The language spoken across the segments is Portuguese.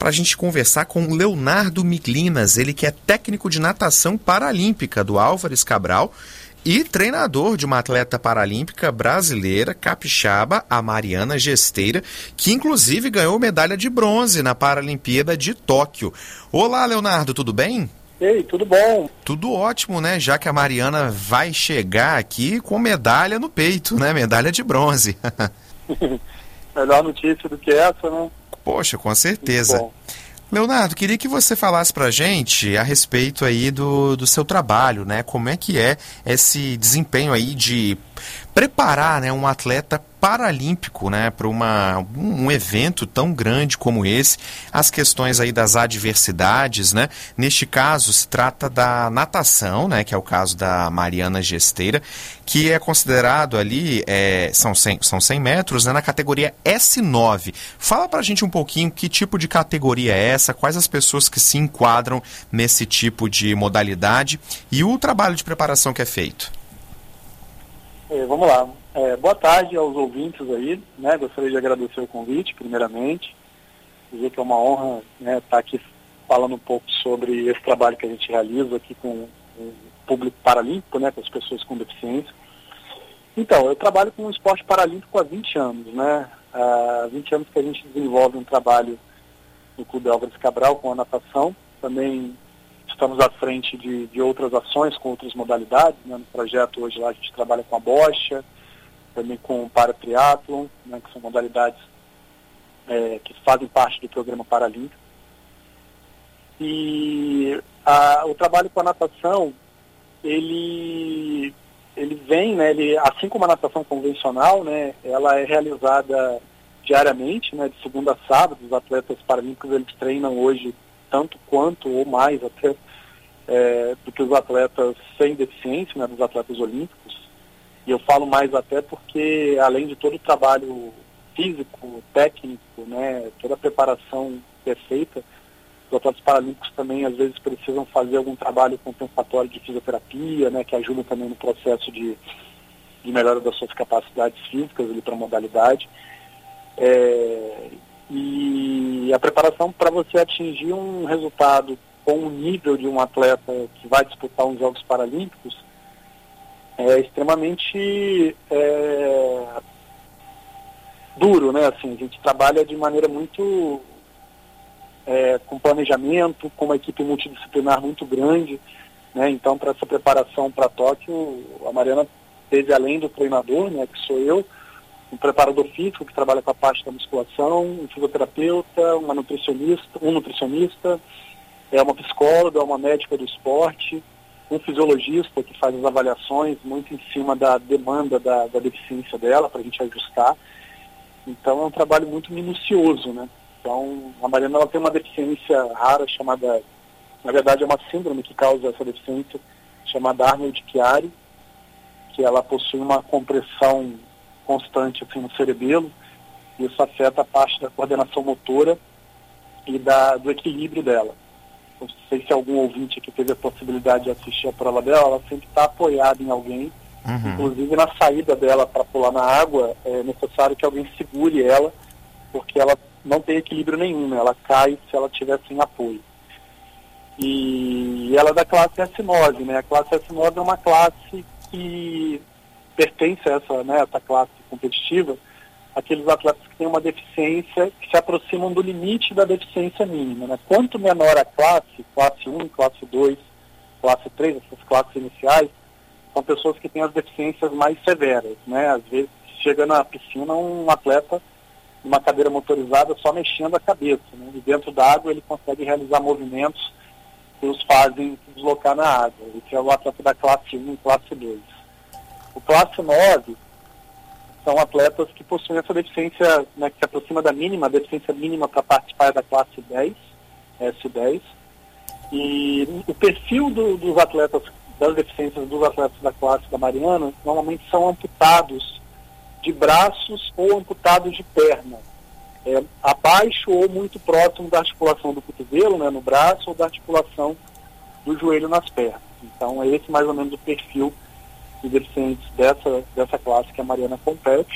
para a gente conversar com o Leonardo Miglinas, ele que é técnico de natação paralímpica do Álvares Cabral e treinador de uma atleta paralímpica brasileira, capixaba, a Mariana Gesteira, que inclusive ganhou medalha de bronze na Paralimpíada de Tóquio. Olá, Leonardo, tudo bem? Ei, tudo bom? Tudo ótimo, né? Já que a Mariana vai chegar aqui com medalha no peito, né? Medalha de bronze. Melhor notícia do que essa, né? Poxa, com certeza. Leonardo, queria que você falasse pra gente a respeito aí do seu trabalho, né? Como é que é esse desempenho aí de preparar, né, um atleta paralímpico, né, para um evento tão grande como esse, as questões aí das adversidades, né? Neste caso se trata da natação, né, que é o caso da Mariana Gesteira, que é considerado ali, são 100 metros, né, na categoria S9. Fala pra gente um pouquinho que tipo de categoria é essa, quais as pessoas que se enquadram nesse tipo de modalidade e o trabalho de preparação que é feito. Vamos lá. Boa tarde aos ouvintes aí, né? Gostaria de agradecer o convite, primeiramente. Dizer que é uma honra, né, estar aqui falando um pouco sobre esse trabalho que a gente realiza aqui com o público paralímpico, né, com as pessoas com deficiência. Então, eu trabalho com o esporte paralímpico há 20 anos, né? Há 20 anos que a gente desenvolve um trabalho no Clube Álvares Cabral com a natação. Também estamos à frente de outras ações com outras modalidades, né? No projeto hoje lá a gente trabalha com a bocha, também com o paratriatlon, né? Que são modalidades que fazem parte do programa paralímpico. E o trabalho com a natação, ele vem, né? Assim como a natação convencional, né? Ela é realizada diariamente, né? De segunda a sábado. Os atletas paralímpicos eles treinam hoje tanto quanto ou mais até do que os atletas sem deficiência, né, dos atletas olímpicos. E eu falo mais até porque, além de todo o trabalho físico, técnico, né, toda a preparação que é feita, os atletas paralímpicos também às vezes precisam fazer algum trabalho compensatório de fisioterapia, né, que ajuda também no processo de melhora das suas capacidades físicas para a modalidade. E a preparação para você atingir um resultado com o nível de um atleta que vai disputar uns Jogos Paralímpicos é extremamente duro, né? Assim, a gente trabalha de maneira muito com planejamento, com uma equipe multidisciplinar muito grande, né? Então, para essa preparação para Tóquio, a Mariana teve, além do treinador, né, que sou eu, um preparador físico que trabalha com a parte da musculação, um fisioterapeuta, um nutricionista, uma psicóloga, uma médica do esporte, um fisiologista que faz as avaliações muito em cima da demanda da deficiência dela, para a gente ajustar. Então é um trabalho muito minucioso, né? Então a Mariana ela tem uma deficiência rara chamada, na verdade é uma síndrome que causa essa deficiência, chamada Arnold-Chiari, que ela possui uma compressão constante assim, no cerebelo, e isso afeta a parte da coordenação motora e do equilíbrio dela. Não sei se algum ouvinte aqui teve a possibilidade de assistir a prova dela, ela sempre está apoiada em alguém, inclusive na saída dela para pular na água, é necessário que alguém segure ela, porque ela não tem equilíbrio nenhum, né? Ela cai se ela tiver sem apoio. E ela é da classe S9, né? A classe S9 é uma classe que pertence a essa classe competitiva, aqueles atletas que têm uma deficiência que se aproximam do limite da deficiência mínima, né? Quanto menor a classe 1, classe 2, classe 3, essas classes iniciais, são pessoas que têm as deficiências mais severas, né? Às vezes chega na piscina um atleta numa cadeira motorizada só mexendo a cabeça, né? E dentro da água ele consegue realizar movimentos que os fazem se deslocar na água. Esse é o atleta da classe 1 e classe 2. O classe 9 são atletas que possuem essa deficiência, né, que se aproxima da mínima, a deficiência mínima para participar da classe 10, S10. E o perfil dos atletas, das deficiências dos atletas da classe da Mariana, normalmente são amputados de braços ou amputados de perna, abaixo ou muito próximo da articulação do cotovelo, né, no braço, ou da articulação do joelho nas pernas. Então é esse mais ou menos o perfil de deficientes dessa classe que a Mariana compete.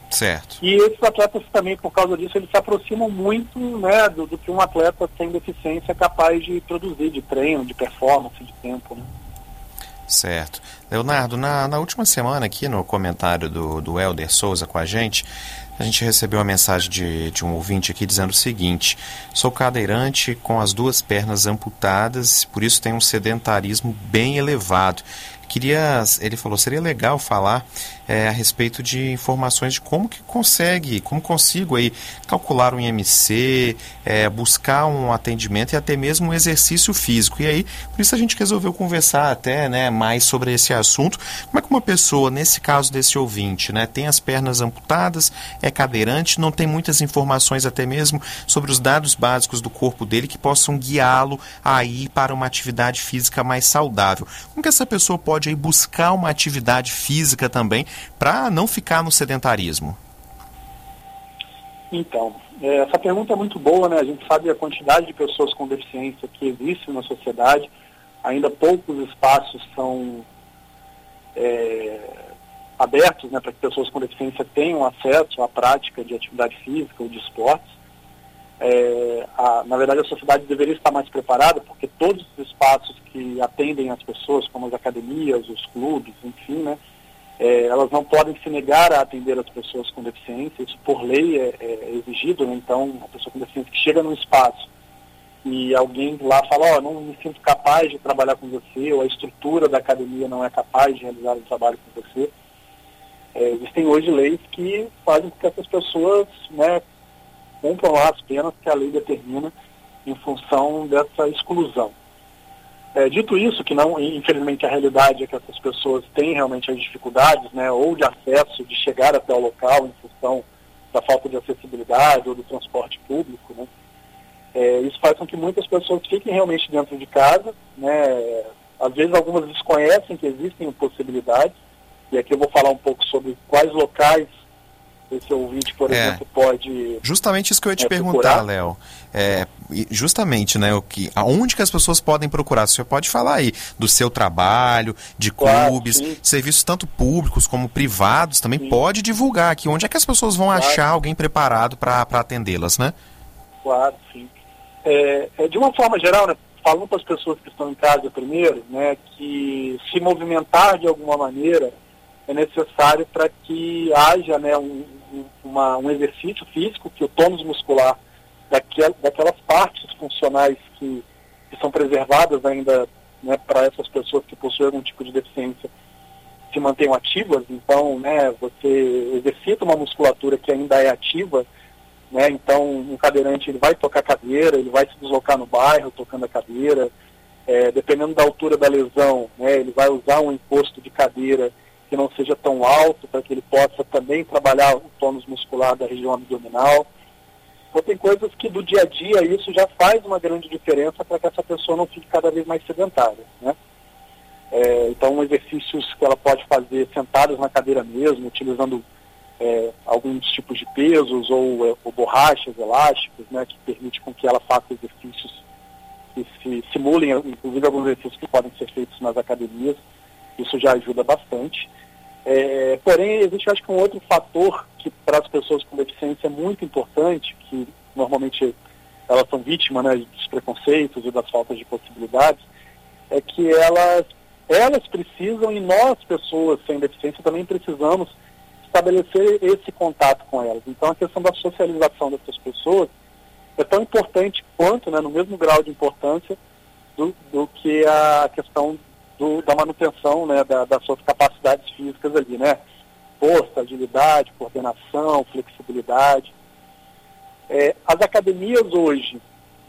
Certo. E esses atletas também, por causa disso, eles se aproximam muito, né, do que um atleta sem deficiência é capaz de produzir, de treino, de performance, de tempo, né? Certo. Leonardo, na última semana aqui no comentário do Helder Souza com a gente recebeu uma mensagem de um ouvinte aqui dizendo o seguinte: sou cadeirante com as 2 pernas amputadas, por isso tenho um sedentarismo bem elevado. Ele falou, seria legal falar a respeito de informações de como consigo aí calcular um IMC, buscar um atendimento e até mesmo um exercício físico. E aí, por isso a gente resolveu conversar até, né, mais sobre esse assunto. Como é que uma pessoa, nesse caso desse ouvinte, né, tem as pernas amputadas, é cadeirante, não tem muitas informações até mesmo sobre os dados básicos do corpo dele que possam guiá-lo aí para uma atividade física mais saudável? Como que essa pessoa pode aí buscar uma atividade física também para não ficar no sedentarismo? Então, essa pergunta é muito boa, né? A gente sabe a quantidade de pessoas com deficiência que existe na sociedade, ainda poucos espaços são abertos, né, para que pessoas com deficiência tenham acesso à prática de atividade física ou de esportes. Na verdade, a sociedade deveria estar mais preparada, porque todos os espaços que atendem as pessoas, como as academias, os clubes, enfim, né, elas não podem se negar a atender as pessoas com deficiência. Isso por lei é exigido, né? Então, a pessoa com deficiência que chega num espaço e alguém lá fala, não me sinto capaz de trabalhar com você, ou a estrutura da academia não é capaz de realizar o trabalho com você. Existem hoje leis que fazem com que essas pessoas, né, cumpram lá as penas que a lei determina em função dessa exclusão. Dito isso, que não, infelizmente a realidade é que essas pessoas têm realmente as dificuldades, né, ou de acesso, de chegar até o local em função da falta de acessibilidade ou do transporte público, né. Isso faz com que muitas pessoas fiquem realmente dentro de casa, né. Às vezes algumas desconhecem que existem possibilidades, e aqui eu vou falar um pouco sobre quais locais esse ouvinte, por exemplo, pode... Justamente isso que eu ia te perguntar, Léo. Justamente, né, aonde que as pessoas podem procurar? Você pode falar aí do seu trabalho, de clubes, serviços tanto públicos como privados, também pode divulgar aqui. Onde é que as pessoas vão achar alguém preparado para atendê-las, né? Claro, sim. De uma forma geral, né, falando para as pessoas que estão em casa primeiro, né, que se movimentar de alguma maneira é necessário para que haja, né, um exercício físico, que o tônus muscular daquelas partes funcionais que são preservadas ainda, né, para essas pessoas que possuem algum tipo de deficiência se mantenham ativas. Então, né, você exercita uma musculatura que ainda é ativa, né, então um cadeirante ele vai tocar cadeira, ele vai se deslocar no bairro tocando a cadeira, dependendo da altura da lesão, né, ele vai usar um encosto de cadeira que não seja tão alto, para que ele possa também trabalhar o tônus muscular da região abdominal. Então tem coisas que do dia a dia isso já faz uma grande diferença para que essa pessoa não fique cada vez mais sedentária, né? Então exercícios que ela pode fazer sentadas na cadeira mesmo, utilizando alguns tipos de pesos ou borrachas, elásticos, né, que permite com que ela faça exercícios que se simulem, inclusive alguns exercícios que podem ser feitos nas academias. Isso já ajuda bastante. Porém, existe, acho que, um outro fator que para as pessoas com deficiência é muito importante, que normalmente elas são vítimas, né, dos preconceitos e das faltas de possibilidades, é que elas precisam, e nós, pessoas sem deficiência, também precisamos estabelecer esse contato com elas. Então, a questão da socialização dessas pessoas é tão importante quanto, né, no mesmo grau de importância, do que a questão da manutenção, né, das suas capacidades físicas ali, né? Força, agilidade, coordenação, flexibilidade. As academias hoje,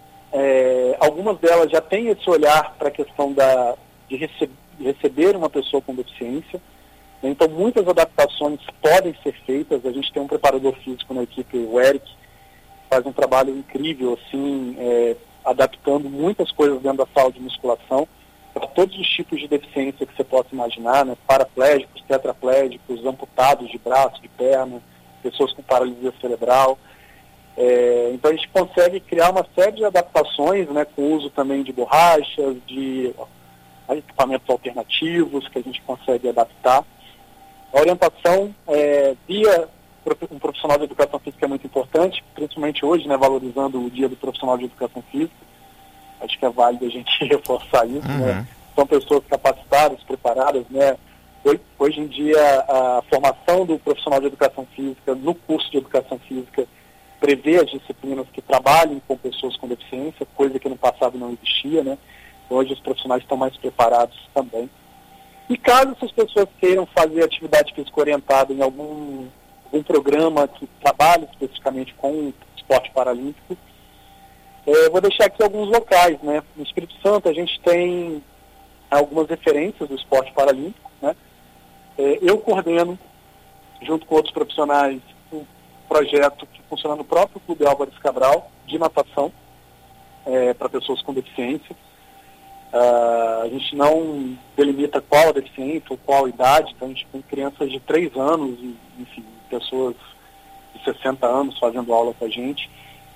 algumas delas já têm esse olhar para a questão de receber uma pessoa com deficiência. Então, muitas adaptações podem ser feitas. A gente tem um preparador físico na equipe, o Eric, que faz um trabalho incrível, assim, adaptando muitas coisas dentro da sala de musculação, para todos os tipos de deficiência que você possa imaginar, né? Paraplégicos, tetraplégicos, amputados de braço, de perna, pessoas com paralisia cerebral. Então a gente consegue criar uma série de adaptações, né, com o uso também de borrachas, de equipamentos alternativos que a gente consegue adaptar. A orientação via um profissional de educação física é muito importante, principalmente hoje, né, valorizando o dia do profissional de educação física. Acho que é válido a gente reforçar isso, né? São pessoas capacitadas, preparadas, né? Hoje em dia, a formação do profissional de educação física, no curso de educação física, prevê as disciplinas que trabalhem com pessoas com deficiência, coisa que no passado não existia, né? Hoje os profissionais estão mais preparados também. E caso essas pessoas queiram fazer atividade física orientada em algum programa que trabalhe especificamente com o esporte paralímpico, vou deixar aqui alguns locais, né? No Espírito Santo a gente tem algumas referências do esporte paralímpico, né? Eu coordeno, junto com outros profissionais, um projeto que funciona no próprio Clube Álvares Cabral, de natação, para pessoas com deficiência. A gente não delimita qual a deficiência ou qual a idade, então a gente tem crianças de 3 anos e, enfim, pessoas de 60 anos fazendo aula com a gente.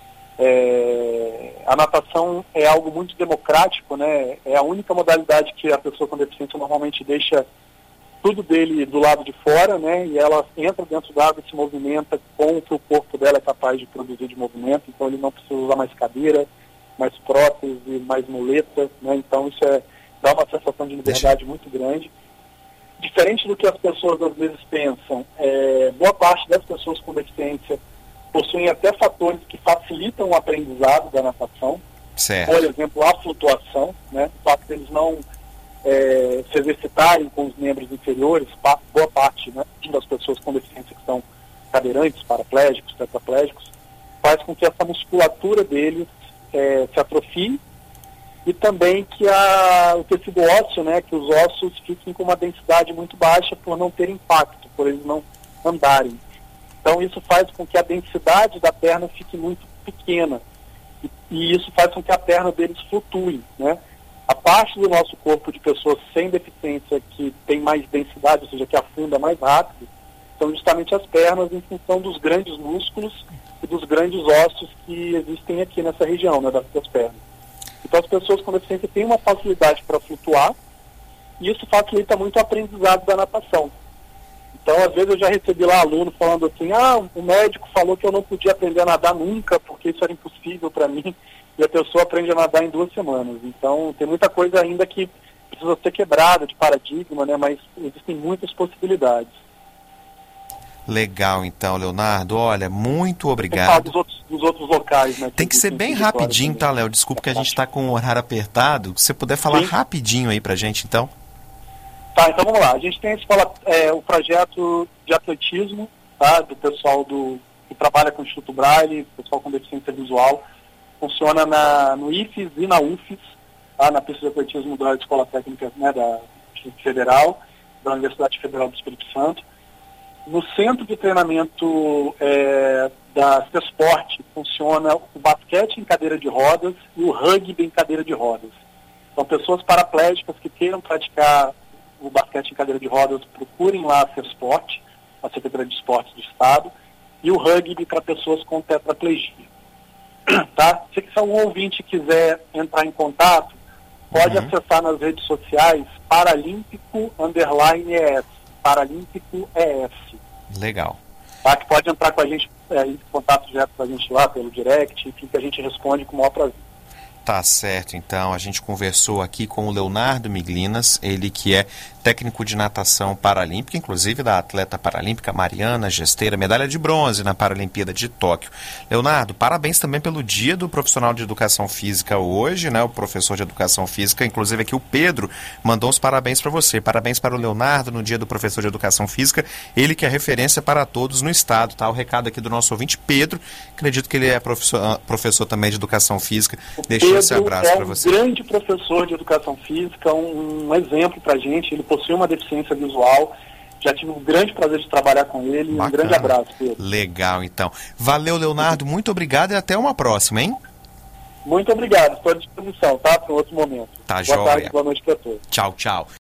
A natação é algo muito democrático, né? É a única modalidade que a pessoa com deficiência normalmente deixa tudo dele do lado de fora, né? E ela entra dentro da água e se movimenta com o que o corpo dela é capaz de produzir de movimento, então ele não precisa usar mais cadeira, mais prótese, mais muleta, né? Então isso dá uma sensação de liberdade muito grande. Diferente do que as pessoas às vezes pensam, boa parte das pessoas com deficiência possuem até fatores que facilitam o aprendizado da natação. Certo. Por exemplo, a flutuação, né? O fato de eles não se exercitarem com os membros inferiores, boa parte, né, das pessoas com deficiência que são cadeirantes, paraplégicos, tetraplégicos, faz com que essa musculatura deles se atrofie e também que o tecido ósseo, né, que os ossos fiquem com uma densidade muito baixa por não ter impacto, por eles não andarem. Então isso faz com que a densidade da perna fique muito pequena e isso faz com que a perna deles flutue, né? A parte do nosso corpo de pessoas sem deficiência que tem mais densidade, ou seja, que afunda mais rápido, são justamente as pernas em função dos grandes músculos e dos grandes ossos que existem aqui nessa região, né, das pernas. Então as pessoas com deficiência têm uma facilidade para flutuar e isso facilita muito o aprendizado da natação. Então, às vezes eu já recebi lá aluno falando assim, o médico falou que eu não podia aprender a nadar nunca, porque isso era impossível para mim, e a pessoa aprende a nadar em 2 semanas. Então, tem muita coisa ainda que precisa ser quebrada de paradigma, né? Mas existem muitas possibilidades. Legal, então, Leonardo. Olha, muito obrigado. Dos outros locais, né? Tem que ser bem rapidinho, tá, Léo? Desculpa que a gente está com o horário apertado. Se você puder falar rapidinho aí pra gente, então. Tá, então vamos lá. A gente tem o projeto de atletismo, tá, do pessoal que trabalha com o Instituto Braille, pessoal com deficiência visual. Funciona no IFES e na UFES, tá, na pista de atletismo da Escola Técnica, né, da Instituto Federal, da Universidade Federal do Espírito Santo. No centro de treinamento da CESPORT funciona o basquete em cadeira de rodas e o rugby em cadeira de rodas. São pessoas paraplégicas que queiram praticar o basquete em cadeira de rodas, procurem lá a CESPORT, a Secretaria de Esportes do Estado, e o rugby para pessoas com tetraplegia. Tá? Se algum ouvinte quiser entrar em contato, pode acessar nas redes sociais Paralímpico_ES, Paralímpico ES. Legal. Tá? Que pode entrar com a gente, em contato direto com a gente lá pelo direct, enfim, que a gente responde com o maior prazer. Tá certo, então a gente conversou aqui com o Leonardo Miglinas, ele que é técnico de natação paralímpica, inclusive da atleta paralímpica Mariana Gesteira, medalha de bronze na Paralimpíada de Tóquio. Leonardo, parabéns também pelo dia do profissional de educação física hoje, né? O professor de educação física, inclusive aqui o Pedro mandou os parabéns para você. Parabéns para o Leonardo no dia do professor de educação física, ele que é referência para todos no estado, tá? O recado aqui do nosso ouvinte Pedro, acredito que ele é professor também de educação física. Deixa esse abraço para você. É um grande professor de educação física, um exemplo para a gente. Ele possui uma deficiência visual. Já tive um grande prazer de trabalhar com ele. Bacana. Um grande abraço, Pedro. Legal, então. Valeu, Leonardo. Muito obrigado e até uma próxima, hein? Muito obrigado. Estou à disposição, tá? Para um outro momento. Tá, boa joia. tarde, boa noite para todos. Tchau, tchau.